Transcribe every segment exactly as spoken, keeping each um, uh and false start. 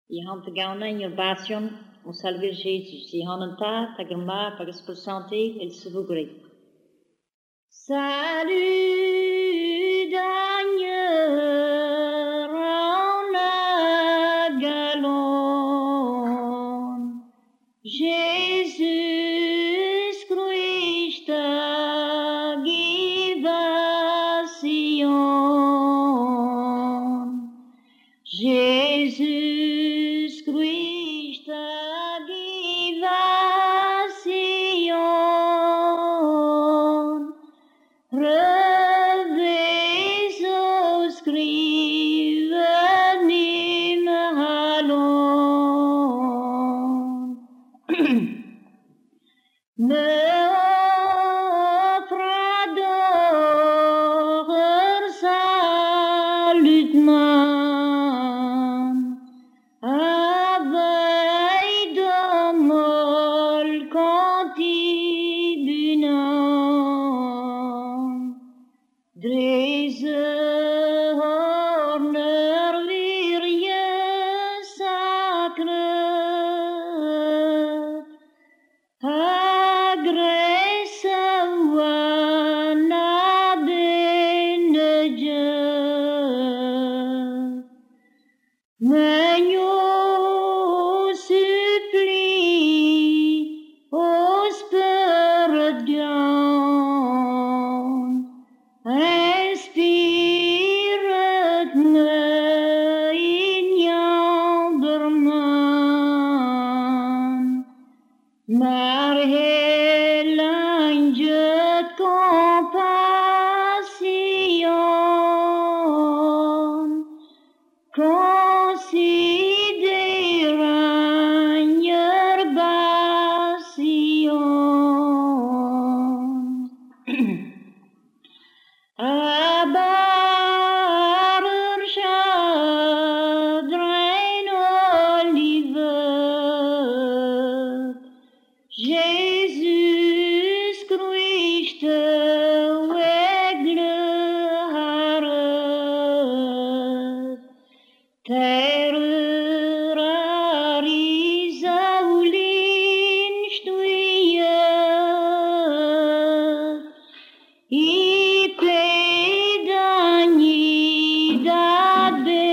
I han te gauna in urbation o salver Jesus. I han en ta, ta grama, pagas per santé, el se vous gré. Salut, Daniel, rauna galon. Jesus Christ, Sion. Jesus Christ, Sion. Reveso scrive nim halon. Me offrador salutman, avei domol contibunan, Dreze horner virje sacre, agresa wana benedje, Menyo supplie au Spirit down, inspiret me in jammerman, maar helanget compassion, consideran yerbation. Abarer chadrin olivet, Jesus Christ wegle haret, terror arisaulin stuyet, I pedagni da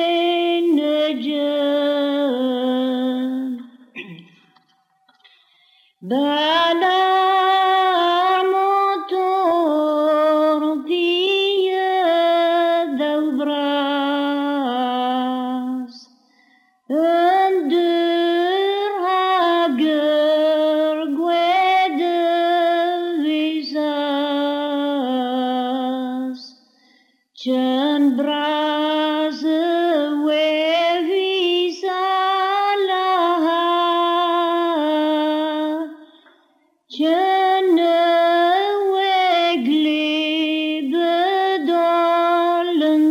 benedje. Balar motor die daubras, en deur hager gwede visas, Chen braze we visala, Chen wegle bedolen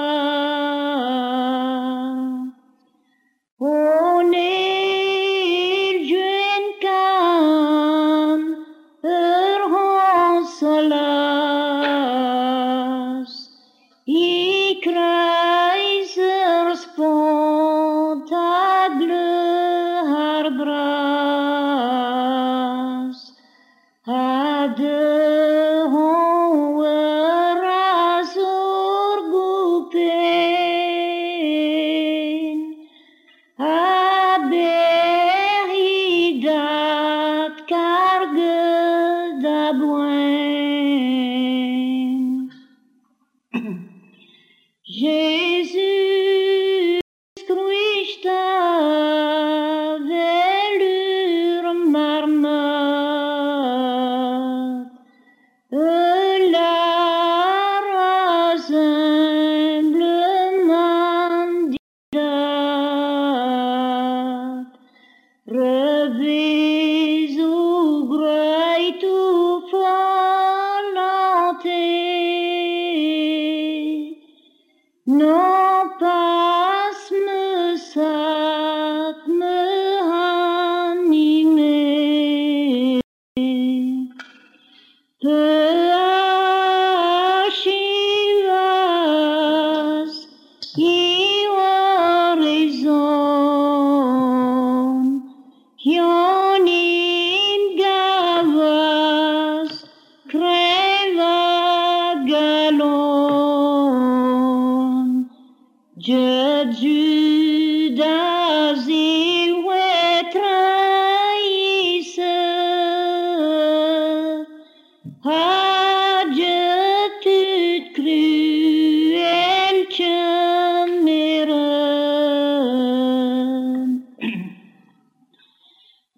doigt. On est jeune kan er honsalas, I kreiser spontable harbras, hade hoer azor gupen, aberidat carge d'abouin. Jesus Christ velure marmot, la rassemblement didat, revés au grey tout volonté, non pas me sat me animé, peu archivas I raison.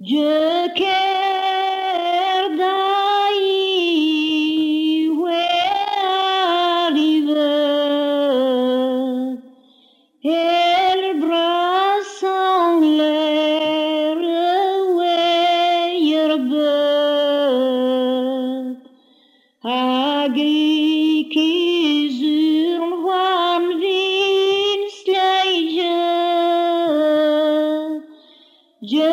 Je kerdai we arrive el bras en l'air we yerbe agri kizur van vin sleije je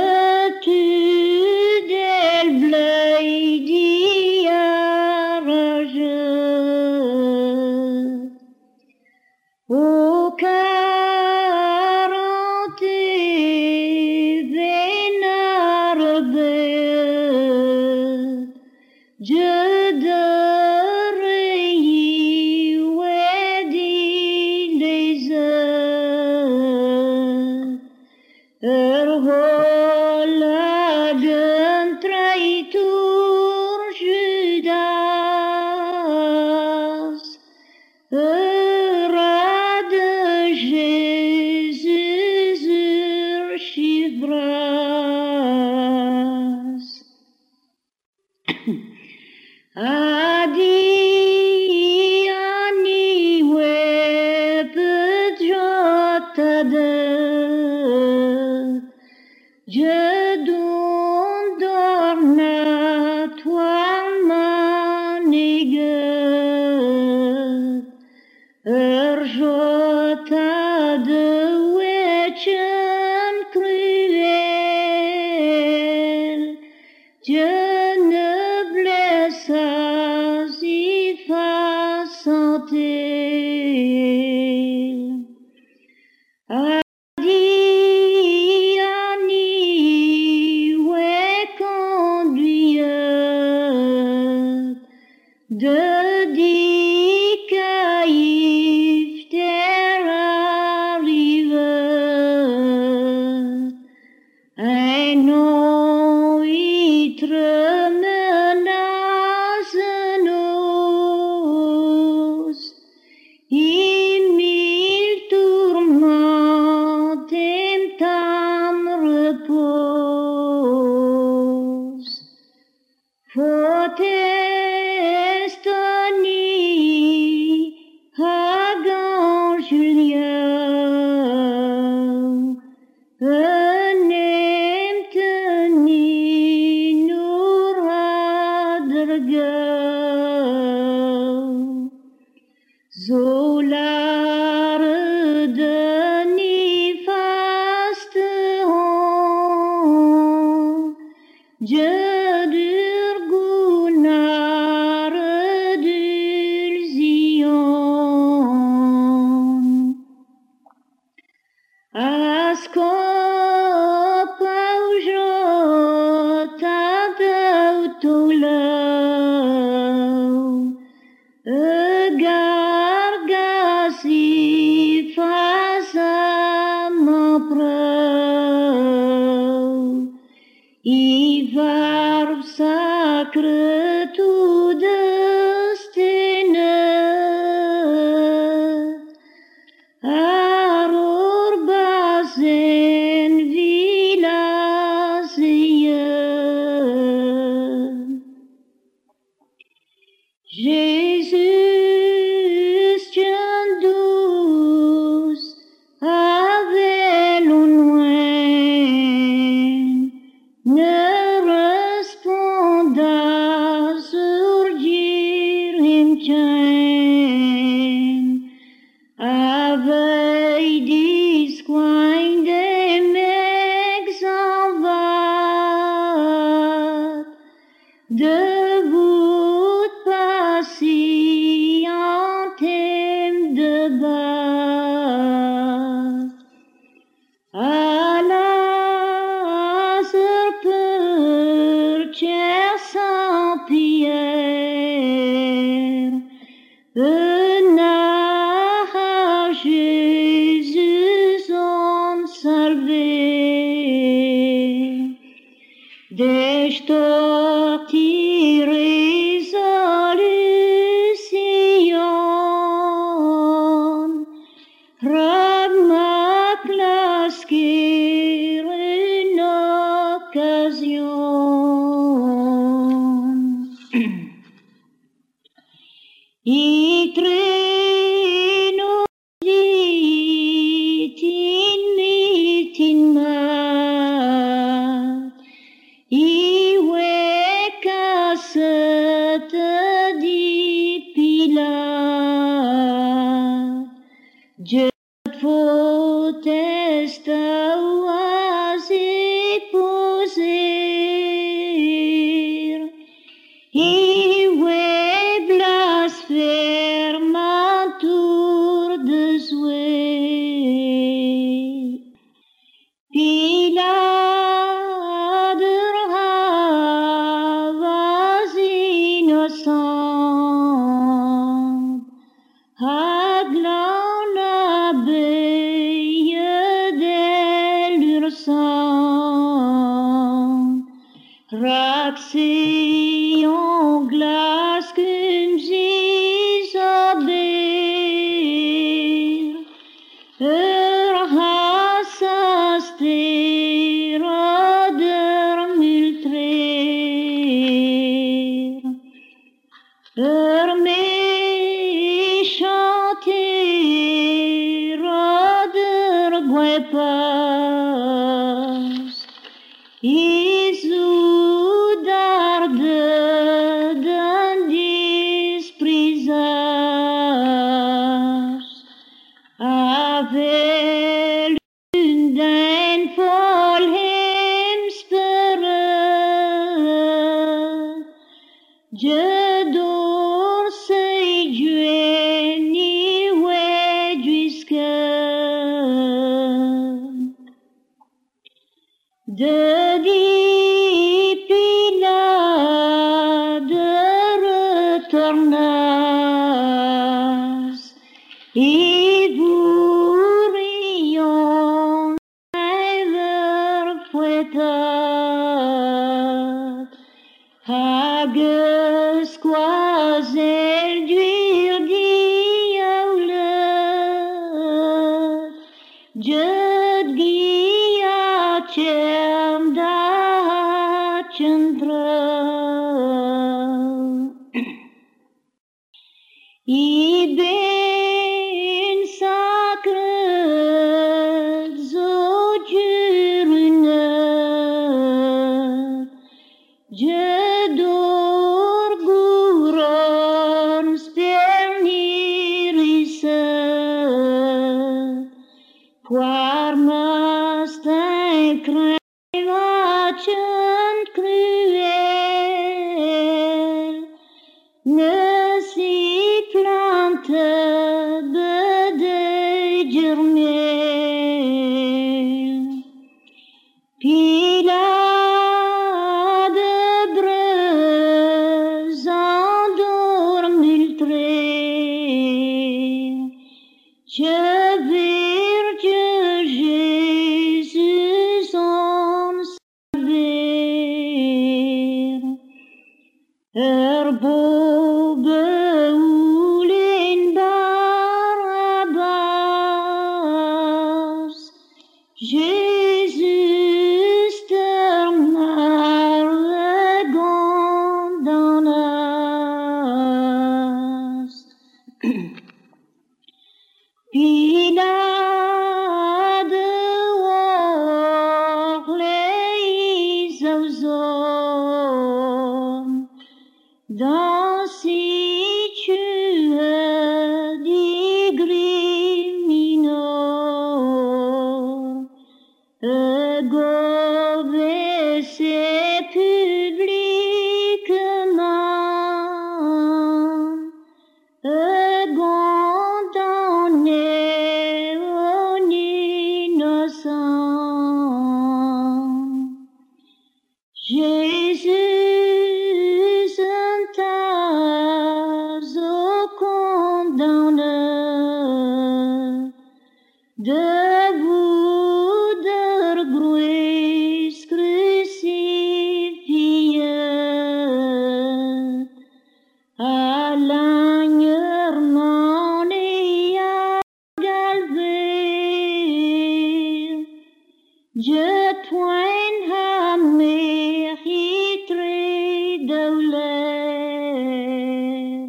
Ragma clasker une occasion. sang. Raxé en glace comme Isabelle, Erhasas tera dermultrer, Ermechanter der guepas, Isoudarde d'un desprisage, avec l'une d'un fol hemsperet, Dieu d'orsay ni ouais jusqu'à de dipina de retornas et vous rions ever poetat hages quasel duir diaulet jed gia chem da chandra I ben sacred zojurne jedor guron spernirisa poir mastin crevacent cruel ne si plante de germel pila de breuse endormultrée je virge Jésus en salver Erbobe ulin Barabbas, Jésus ternar le gondanas. Pina de war les aux dans si tu es digriminor, ego c'est publiquement, ego donné aux innocents. Jésus de vous de gruis crucifié à l'agnerman et à galver Dieu toin ha mérité douleur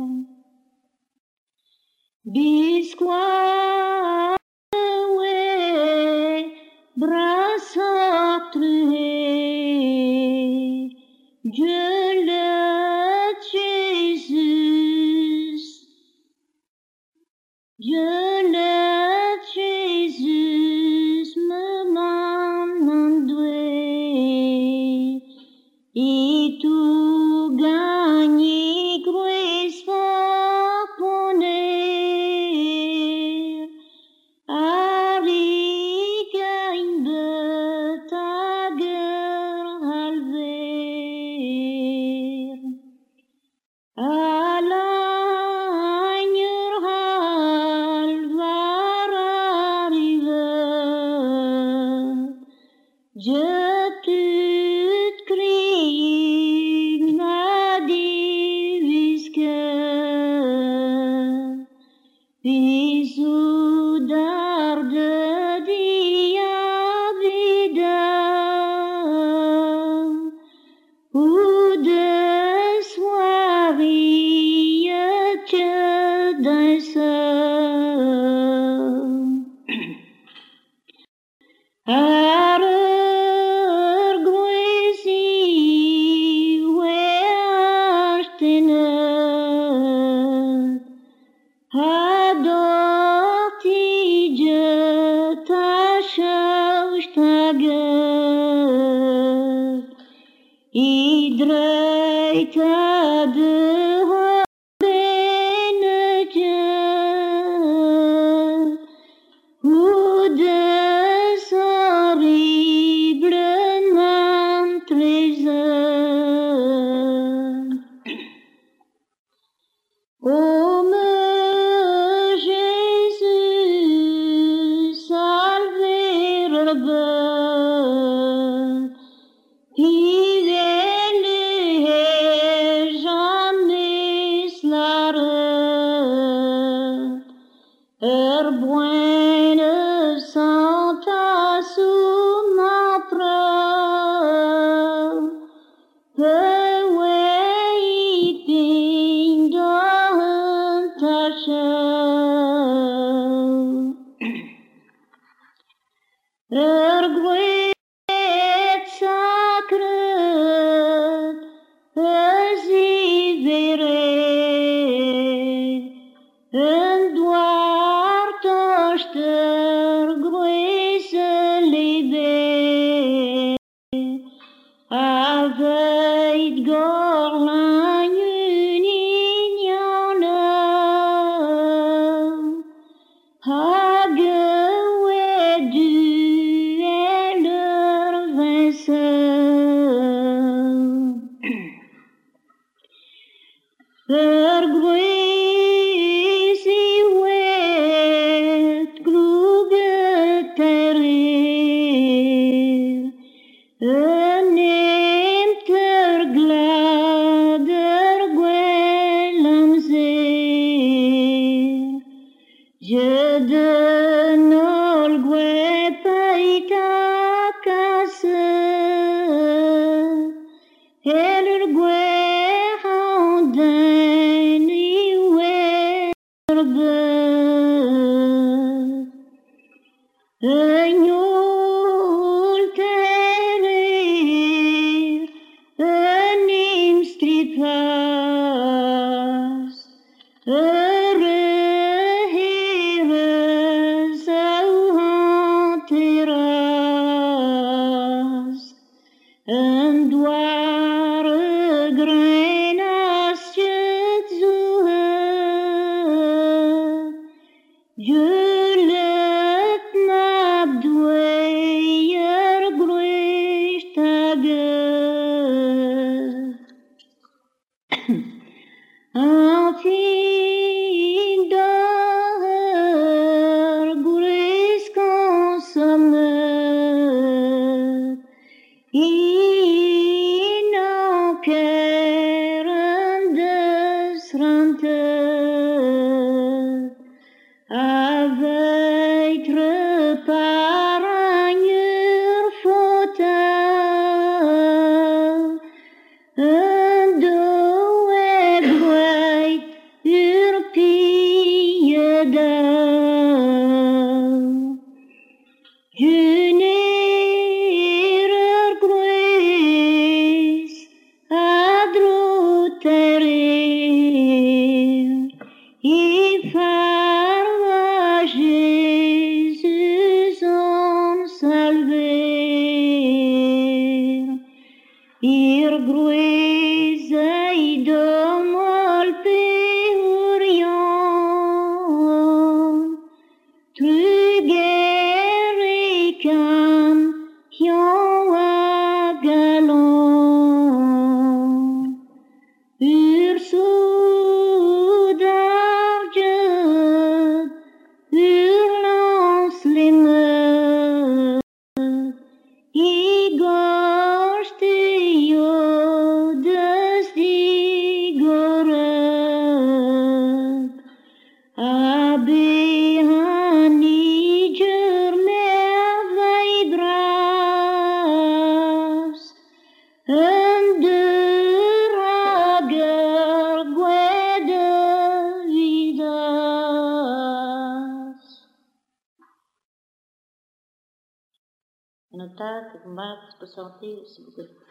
bisquois bras attriés, Dieu le Jésus, Dieu le Jésus me m'a mandé. Je te crie, ma divisque, bisudar de dia vida, ou de soirée que d'un seul. Arer gwesi weartenet, adorti je taschaustage, idreita de hobenetje, ou de ô me Jésus, salver le bœuf, il est jamais slare, er buene santa suma preuve, the waiting dawn er gweet sacred, persevere, en dwart oster gwese libe, aveit gorlan union, hage wedu eller vincent, er gwesi wet grugeterir, en emter glader gwelamzer, je denol gwe paita kase, eller gwe handen iwe erbe, enyol terir, enim stripas, ere heres au hanteras, en dware grenas jet zuhe, je let nabdweyer grishtage, enfin daher gris consommet, in okeren desrantet, aveit reparanjer fotel, en doe gweit ur piedel, junerer gwes adroterir, i farva Jésus en salver, ir gruesa i domol peurion, truger i kam hion a galon, ur sudarget, ur lans limmet, i goste yo des digorep abihani jerme vaidras enderager guede vidas. Nota, que combat, se peut sentir, c'est beaucoup.